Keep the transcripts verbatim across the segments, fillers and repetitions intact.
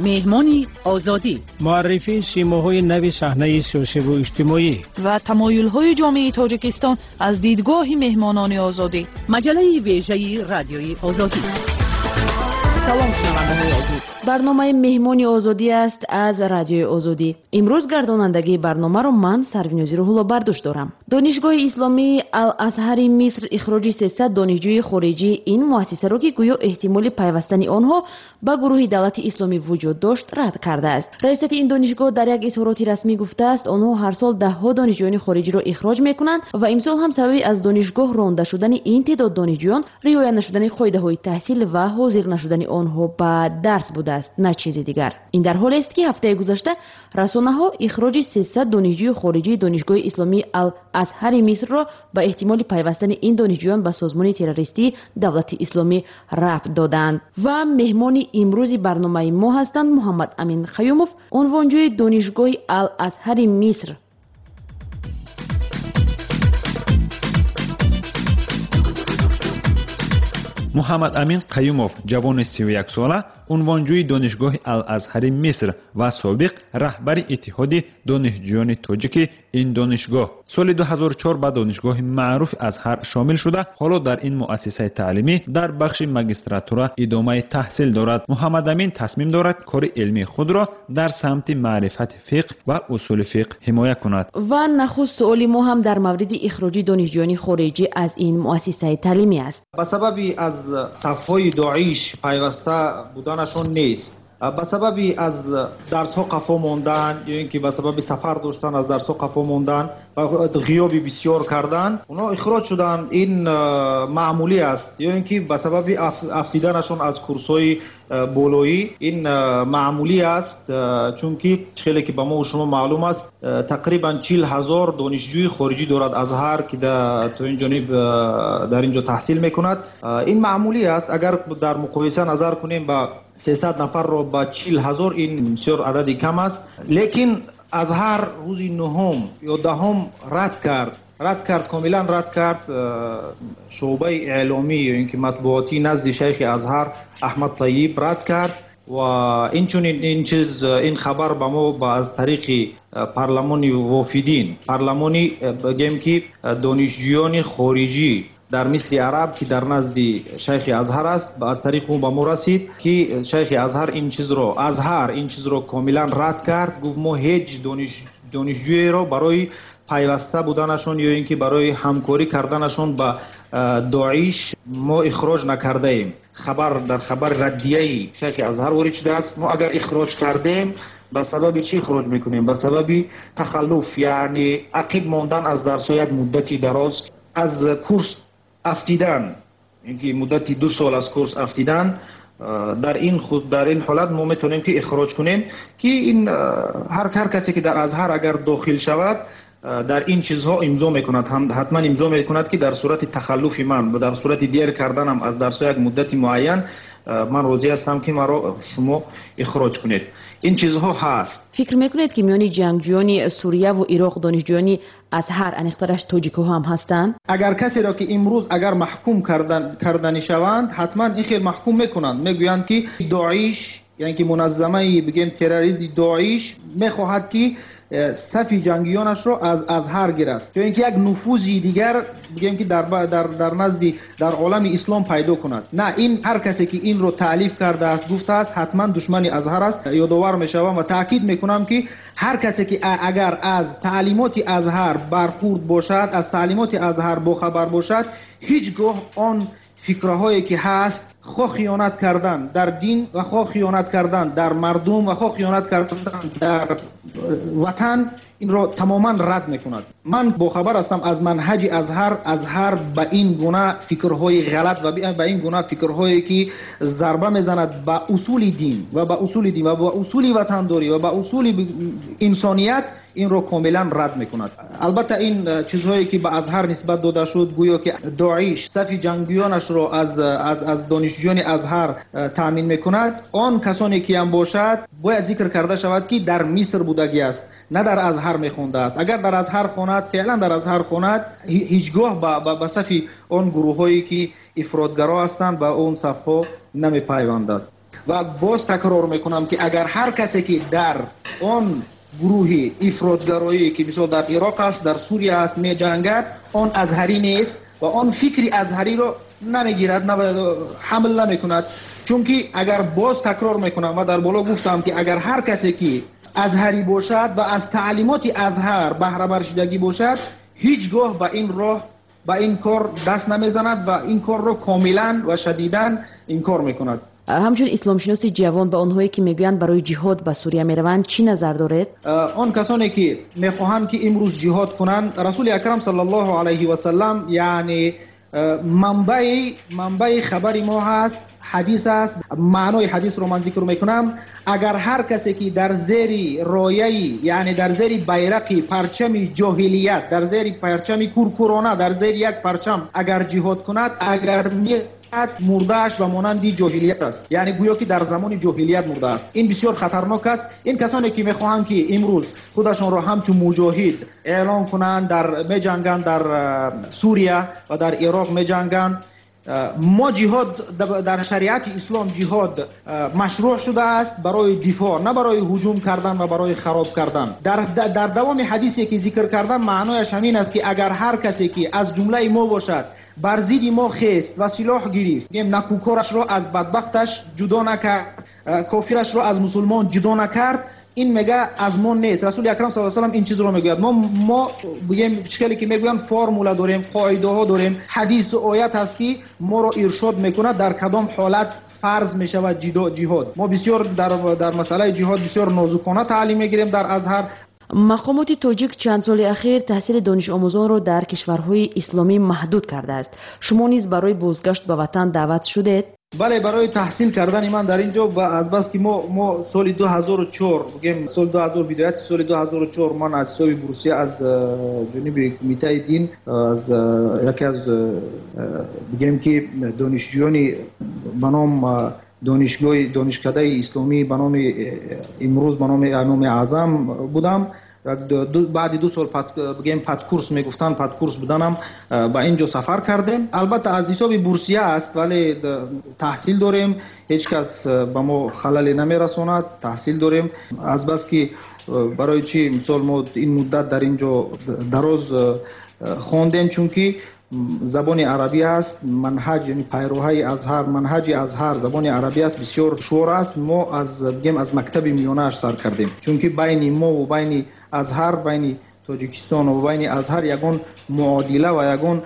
مهمانی آزادی، معرفی سیماهای نوی صحنه سیاسی و اجتماعی و تمایل‌های جامعه تاجیکستان از دیدگاه مهمانان آزادی. مجله ویژه رادیوی آزادی. سلام شنونده‌های عزیز، برنامه مهمانی آزادی است از رادیوی آزادی. امروز گردانندگی برنامه را من سروینوزی روح‌الله برداشت دارم. دانشگاه اسلامی الازهر مصر اخراج سیصد دانشجوی خارجی این مؤسسه را که گویا احتمال پیوستن آنها به گروه دولت اسلامی وجود داشت رد کرده است. رئیس این دانشگاه در یک اظهاراتی رسمی گفته است آنها هر سال ده ها دانشجویان خارجی را اخراج می‌کنند و امسال هم سبب از دانشگاه رانده شدن این تعداد دانشجویان رعایت نشدن قاعده‌های تحصیل و حاضر نشدن آنها به درس بوده است، نه چیزی دیگر. این در حالی است که هفته گذشته رسانه‌ها اخراج سیصد دانشجوی خارجی دانشگاه اسلامی الازهر مصر را به احتمال پیوستن این دانشجویان به سازمان تروریستی دولت اسلامی ربط دادند. و مهمان امروز برنامه ما هستند محمد امین خیوموف، عنوانجوی دانشگاه الازهر مصر. محمد امین قیوموف جوان سی و یک ساله، عنوانجوی دانشگاه الازهر مصر و سابق رهبر اتحاد دانشجویان تاجیک این دانشگاه، سال دو هزار و چهار به دانشگاه معروف ازهر شامل شده. حالا در این مؤسسه تعلیمی در بخش ماجستراتورا ادامه تحصیل دارد. محمد امین تصمیم دارد کار علمی خود را در سمت معرفت فقه و اصول فقه حمایت کند. و نخست سؤال ما هم در مورد اخراج دانشجویان خارجی از این مؤسسه تعلیمی است. به سبب از صفهای داعش پیوسته بودنشون نیست، به سبب از درس ها قفا ماندن یا اینکه به سبب سفر داشتن از درس ها قفا ماندن و غیابی بسیار کردن اونا اخراج شدن. این معمولی است. یا اینکه به سبب افتیدنشون از کورس های بولویی، این معمولی است، چون که خیلی که به ما و شما معلوم است تقریبا چهل هزار دانشجوی خارجی دارد ازهر که در تو این جانب در اینجا تحصیل میکند. این معمولی است. اگر در مقایسه نظر کنیم با سیصد نفر رو با چهل هزار، این بسیار عددی کم است. لیکن ازهر روز نهم یا دهم رد کرد رد کرد کاملا رد کرد شعبه اعلامی یا اینکه مطبوعاتی نزد شیخ ازهر احمد طیب رد کرد. و این چون این چیز این خبر به ما با از طریق پارلمانی وافدین، پارلمانی بگیم که دانشجویان خارجی در مصر عرب که در نزد شیخ ازهر است، از طریق اون به ما رسید که شیخ ازهر این چیز رو ازهر این چیز رو کاملا رد کرد. گفت ما هیچ دانش دانشجویی رو برای پیوسته بودنشون یا اینکه برای همکاری کردنشون با داعش ما اخراج نکرده ایم. خبر در خبر ردیه شیخ ازهر وارد شده است. ما اگر اخراج کردیم به سبب چی اخراج میکنیم؟ به سبب تخلف، یعنی عقب ماندن از درس یک مدتی دراز، از کورس افتیدن، اینکه مدتی دو سال از کورس افتیدن. در این خود در این حالت ما میتونیم که اخراج کنیم که این هر هر کسی که در ازهر اگر داخل شود در این چیزها امضا میکند، هم حتما امضا میکند که در صورت تخلف من و در صورت دیر کردنم از درس یک مدت معین من راضی هستم که مرا شما اخراج کنید. این چیزها هست. فکر میکنید که میان جنگجویان سوریه و عراق دانشجویان ازهر انیخترش تاجیک‌ها هم هستند؟ اگر کسی را که امروز اگر محکوم کردن کردنی شوند حتما این خیلی محکوم میکنند. میگویند که داعش، یعنی که منظمه بگیم تروریستی داعش میخواهد که صفی جنگیانش را از ازهر گرفت، چون اینکه یک نفوذی دیگر بگیم که در در در نزد در عالم اسلام پیدا کند. نه، این هر کسی که این رو تالیف کرده است گفته است حتما دشمن ازهر است. یادآور میشوم و تاکید میکنم که هر کسی که اگر از تعلیمات ازهر برخورد باشد، از تعلیمات ازهر باخبر باشد، هیچگاه آن فکرهایی که هست، خواه خیانت کردن در دین و خواه خیانت کردن در مردم و خواه خیانت کردن در وطن، این را تماما رد میکند. من با خبر هستم از منهج ازهر ازهر به این گونه فکرهای غلط و به این گونه فکرهایی که ضربه میزند به اصول دین و به اصول دین و به اصول وطنداری و به اصول انسانیت، این رو کاملا رد میکند. البته این چیزهایی که به ازهر نسبت داده شد، گویا که داعش صف جنگیانش رو از از, از دانشجویان ازهر تامین میکند، آن کسانی که هم باشد باید ذکر کرده شود که در مصر بودگی است، نه در ازهر میخونده است. اگر در ازهر خوند، فعلا در ازهر خوند، هیچگاه به به صف اون گروه هایی که افراطگرا هستند به اون صف ها نمیپیوندد. و باز تکرار میکنم که اگر هر کسی که در آن گروه افراطگرایی که مثلا در عراق است، در سوریه است می جنگد، آن ازهری نیست و آن فکری ازهری رو نمیگیرد، حمل نمیکند. چون که اگر باز تکرار میکنم و در بالا گفتم که اگر هر کسی که ازهری باشد و از تعلیمات ازهر بهره برشیدگی باشد، هیچگاه به این راه به این کار دست نمیزند و این کار رو کاملا و شدیداً انکار میکند. همچون اسلام شناسی جوان به آنهایی که میگویند برای جهاد به سوریه میروند چی نظر دارید؟ آن کسانی که میخواهند که امروز جهاد کنند، رسول اکرم صلی الله علیه و سلم یعنی منبع منبع خبر ما هست، حدیث است. معنای حدیث رو من ذکر میکنم. اگر هر کسی که در زیر رایه یعنی در زیر بیرق پرچم جاهلیت، در زیر پرچم کورکورانه، در زیر یک پرچم اگر جهاد کند، اگر می مردهش و مانندی جاهلیت است، یعنی گویا که در زمان جاهلیت مرده است. این بسیار خطرناک است. این کسانی که میخواهند که امروز خودشون را همچون مجاهد اعلام کنند، در میجنگند، در سوریه و در عراق میجنگند. ما جهاد در شریعت اسلام جهاد مشروع شده است برای دفاع، نه برای هجوم کردن و برای خراب کردن. در در دوام حدیثی که ذکر کردم معنایش همین است که اگر هر کسی که از جمله ما باشد بر ضد ما خیست و سلاح گرفت، میگم نکوکارش را از بدبختش جدا نکرد، کافرش را از مسلمان جدا نکرد، این میگه از ما نیست. رسول اکرم صلی الله علیه و سلم این چیز رو میگوید. ما ما بگیم چخیلی که میگویم فرموله داریم، قاعده ها داریم، حدیث و آیت هست که ما رو ارشاد میکنه در کدام حالت فرض میشود جهاد. ما بسیار در در مسئله جهاد بسیار نازکانه تعلیم میگیریم در ازهر. مقامات تاجیک چند سال اخیر تحصیل دانش آموزان را در کشورهای اسلامی محدود کرده است. شما نیز برای بازگشت به وطن دعوت شدید؟ بله، برای تحصیل کردن من در اینجا و از بس که ما ما سال دو هزار و چهار بگیم سال دو هزار بدایت سال دو هزار و چهار من از حساب بورسیه از جنوب کمیته دین از یکی از بگیم که دانشجویان به نام دانشگاه دانشکده اسلامی به نام امروز به نام امام اعظم بودم. بعد دو سال پد بگیم پد کورس میگفتن پد کورس بودنم با اینجا سفر کردیم. البته از حساب بورسیه است ولی تحصیل داریم، هیچ کس به ما خلل نمیرساند. تحصیل داریم از بس که برای چی مثال ما این مدت در اینجا دراز خواندیم، چون که زبان عربی است، منهج یعنی پیروهای ازهر، منهج ازهر زبان عربی است، بسیار شور است. ما از بگیم از مکتب میانه سر کردیم، چون که بین ما و بین ازهر، بین تاجیکستان و بین ازهر یگان معادله و یگان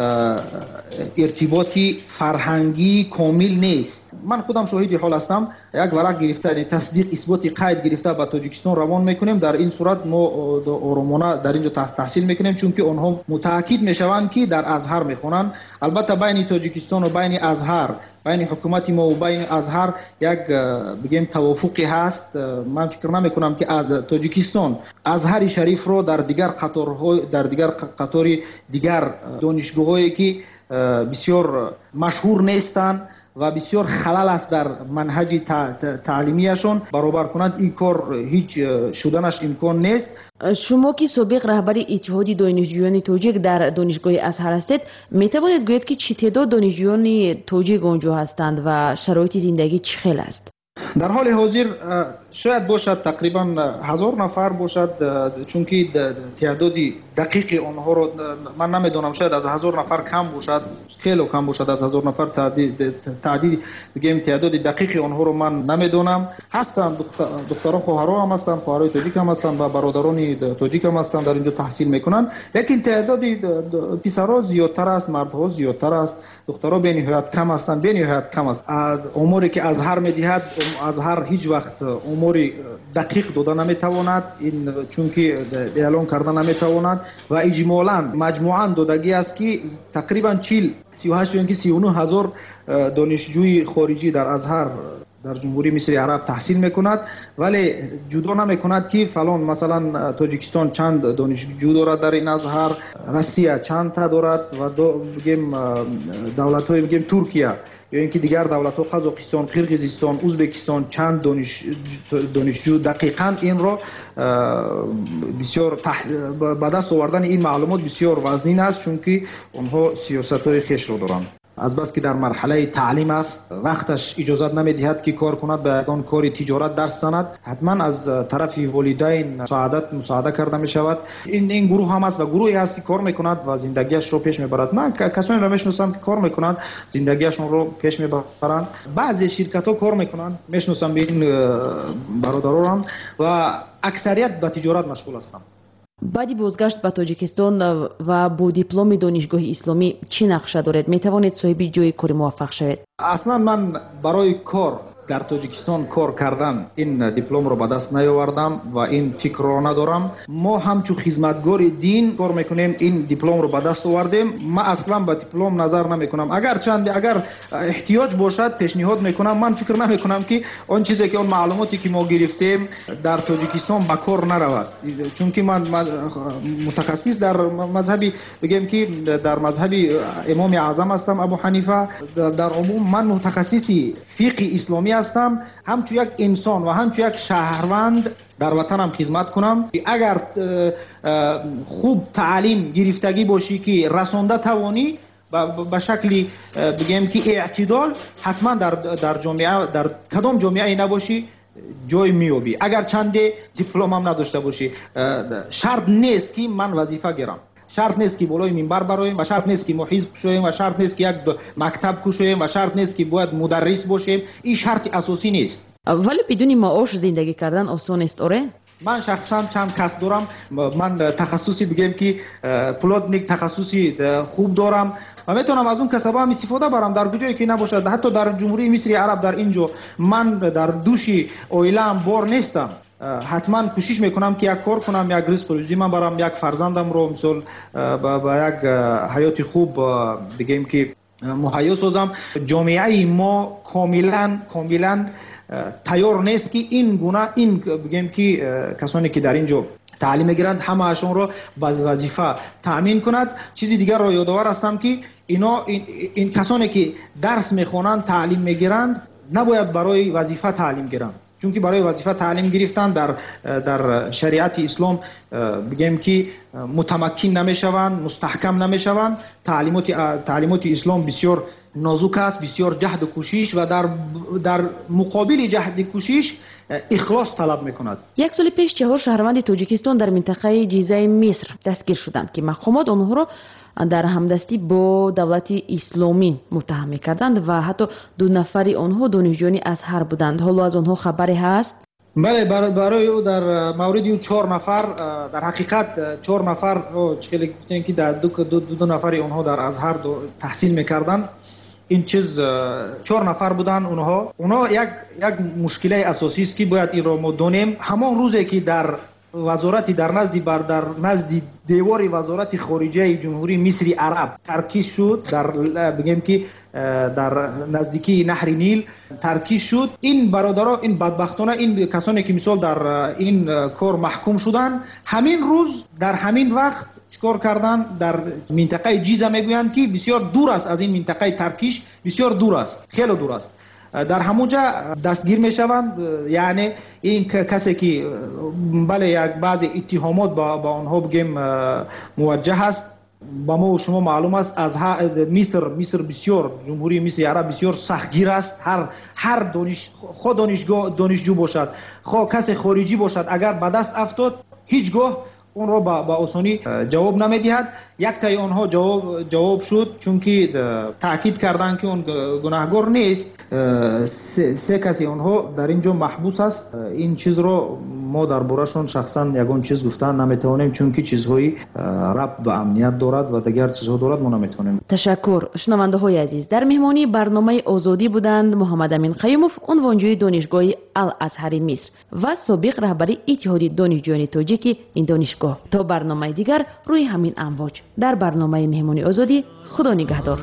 ارتباطی فرهنگی کامل نیست. من خودم شاهد حال هستم. یک ورق گرفته تصدیق اثبات قید گرفته به تاجیکستان روان میکنیم. در این صورت ما آرامانه در اینجا تحصیل میکنیم، چون که آنها متأکد میشوند که در ازهر میخونن. البته بین تاجیکستان و بین ازهر، بین حکومت ما و بین ازهر یک بگیم توافقی هست. من فکر نمی کنم که از تاجیکستان ازهر شریف رو در دیگر قطارهای در دیگر قطاری دیگر دانشگاهایی که بسیار مشهور نیستند و بسیار خلل است در منهج تعلیمیشون برابر کنند. این کار هیچ شدنش امکان نیست. شما که سابق رهبر اتحاد دانشجویان تاجیک در دانشگاه ازهر هستید، می توانید گویید که چه تعداد دانشجویان تاجیک آنجا هستند و شرایط زندگی چه خیلی است؟ در حال حاضر شاید باشد تقریبا هزار نفر باشد، چون که تعداد دقیق آنها رو من نمیدونم. شاید از هزار نفر کم باشد، خیلی کم باشد از هزار نفر. تعداد بگیم تعداد دقیق آنها رو من نمیدونم. هستند دختران خواهران هم هستند، خواهرای تاجیک هم هستند و برادران تاجیک هم هستند در اینجا تحصیل میکنند. لیکن تعداد پسرها زیادتر است، مردها زیادتر است، دخترها به نهایت کم هستند، به نهایت کم است. از اموری که ازهر میدهد، ازهر هیچ وقت اموری دقیق داده نمیتواند، این چون که اعلان کردن نمیتواند و اجمالاً مجموعاً دادگی است که تقریبا چهل سی و هشت یا سی و نه هزار دانشجوی خارجی در ازهر در جمهوری مصر عرب تحصیل میکند، ولی جدا نمیکند که فلان مثلا تاجیکستان چند دانشجو دارد در این ازهر، روسیه چند تا دارد و دو بگیم دولت های بگیم ترکیه یا اینکه دیگر دولت ها قزاقستان، قرقیزستان، ازبکستان چند دانش دانشجو. دقیقاً این را بسیار تح... به دست آوردن این معلومات بسیار وزنین است، چون که آنها سیاست های خیش را دارند. از بس که در مرحله تعلیم است، وقتش اجازت نمیدهد که کار کند، به یگان کار تجارت درس زند. حتما از طرف والدین مساعدت مساعده کرده می شود. این این گروه هم است و گروهی هست که کار میکند و زندگیش رو پیش میبرد. من کسانی را میشناسم که کار میکنند، زندگیشون رو پیش میبرند. بعضی شرکت ها کار میکنند، میشناسم به این برادران و اکثریت به تجارت مشغول هستند. баъди бозгашт ба тоҷикистон ва бо дипломи донишгоҳи исломӣ чӣ нақша доред? метавонед соҳиби ҷойи кори муваффақ шавед? аслан ман барои кор дар тоҷикистон кор кардан ин дипломро ба даст наёвардам ва ин фикрро надорам. мо ҳамчун хизматгори дин кор мекунем, ин дипломро ба даст овардем. ман аслан ба диплом назар намекунам. агар чанд агар эҳтиёҷ бошад пешниҳод мекунам. ман фикр намекунам ки он чизе ки он маълумоте ки мо гирифтем дар тоҷикистон ба кор наравад, чунки ман мутахассис дар мазҳаби бигем ки дар мазҳаби имоми аъзам ҳастам, абу ҳанифа. дар умум ман мутахассиси фиқҳи исломӣ هستم، همچو یک انسان و همچو یک شهروند در وطنم خدمت کنم. اگر خوب تعلیم گرفتگی باشی که رسانده توانی به شکلی بگیم که اعتدال، حتما در در جامعه در کدام جامعه نباشی جای میابی. اگر چند دیپلم هم نداشته باشی، شرط نیست که من وظیفه گیرم، شرط نیست که بالای منبر برایم و شرط نیست که ما حزب شویم و شرط نیست که یک مکتب کوشیم و شرط نیست که باید مدرس باشیم. این شرط اساسی نیست. ولی بدون معاش زندگی کردن آسان است آره؟ من شخصا چند کس دارم. من تخصصی بگم که پلاتنیک تخصصی خوب دارم و میتونم از اون کسبا هم استفاده برم در جایی که نباشد. حتی در جمهوری مصر عرب در اینجا من در دوشی اویلام بار نیستم. حتما کوشش میکنم که یک کار کنم، یک رزق روزی من برام، یک فرزندم رو مثلا با یک حیات خوب بگیم که مهیا سازم. جامعه ما کاملا کاملا تیار نیست که این گونه این بگیم که کسانی که در اینجا تعلیم میگیرند همه اشون رو باز وظیفه تامین کند. چیزی دیگر رو یادآور هستم که اینا این, این کسانی که درس میخوانند تعلیم میگیرند نباید برای وظیفه تعلیم گیرند، چونکه برای وظیفه تعلیم گرفتن در در شریعت اسلام بگیم که متمکن نمیشوند، مستحکم نمیشوند. تعلیمات تعلیمات اسلام بسیار نازک است، بسیار جهد و کوشش و در در مقابل جهد و کوشش اخلاص طلب میکند. یک سال پیش چهار شهروند تاجیکستان در منطقه جیزه مصر دستگیر شدند که مقامات آنها را در همدستی با دولت اسلامی متهم کردند و حتی دو نفری آنها دانشجویان ازهر بودند. حالا از آنها خبری هست؟ بله، برای او در مورد او چهار نفر در حقیقت چهار نفر چه گفتن که در دو دو, دو نفری آنها در ازهر تحصیل میکردند. این چیز چهار نفر بودن. اونها اونها یک یک مشکل اساسی است که باید این را ما دونیم. همان روزی که در وزارتی در نزد بر در نزد دیوار وزارت خارجه جمهوری مصر عرب ترکیش شد، در بگیم که در نزدیکی نهر نیل ترکیش شد. این برادرها، این بدبختانه، این کسانی که مثال در این کار محکوم شدن، همین روز در همین وقت چیکار کردن؟ در منطقه جیزه میگویند که بسیار دور است از این منطقه ترکیش، بسیار دور است، خیلی دور است. در همونجا دستگیر میشوند. یعنی این کسی که بله یک بعضی اتهامات با با آنها بگیم موجه است. با ما و شما معلوم است از مصر مصر بسیار جمهوری مصر عرب بسیار سختگیر است. هر هر دانش خود دانشگاه دانشجو باشد، خود کسی خارجی باشد، اگر به دست افتاد هیچگاه اون را با آسانی جواب نمیدهد. یک تای آنها جواب جواب شد، چون که تاکید کردند که اون گناهگار نیست. سه, سه کسی آنها در اینجا محبوس است. این چیز رو ما در بارشون شخصا یگان چیز گفتن نمیتونیم، چون که چیزهایی ربط به امنیت دارد و دیگر چیزها دارد، ما نمیتونیم. تشکر. شنونده های عزیز، در مهمانی برنامه آزادی بودند محمد امین قیوموف، عنوانجوی دانشگاه الازهر مصر و سابق رهبری اتحاد دانشجویان تاجیک این دانشگاه. تا برنامه دیگر روی همین امواج در برنامه مهمانی آزادی. خدا نگهدار.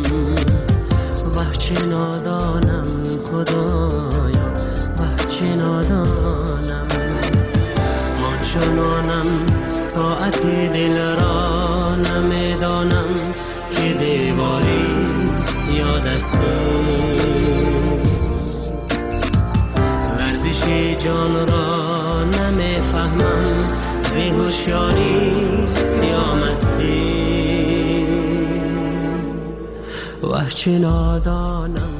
وحچه نادانم خدایا، وحچه نادانم، آنچنانم ساعتی دل را نمیدانم که دیواریست یا دستور. ورزش جان را نمیفهمم، زی هوشیاریست یا مستی. وه چه نادانم